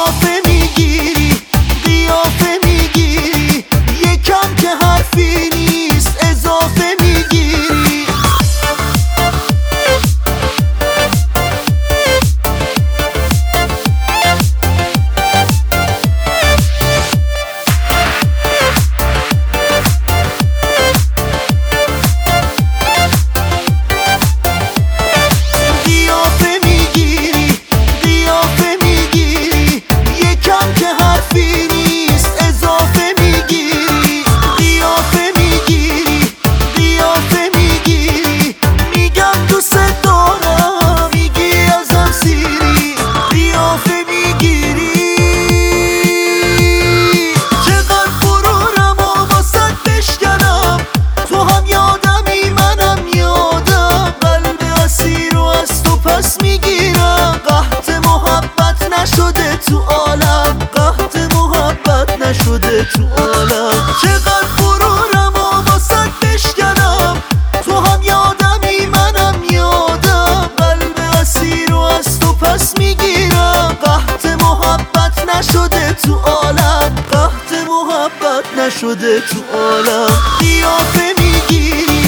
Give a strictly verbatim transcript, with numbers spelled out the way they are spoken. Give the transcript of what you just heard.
قیافه میگیری قیافه میگیری یکم که حرفی نیست اضافه میگیری میگیرم قحط محبت نشده تو عالم قحط محبت نشده تو عالم چقدر غرورم و واسد بشکنم تو هم یادمی منم یادم قلب اسیر و از تو پس میگیرم قحط محبت نشده تو عالم قحط محبت نشده تو عالم قیافه میگیری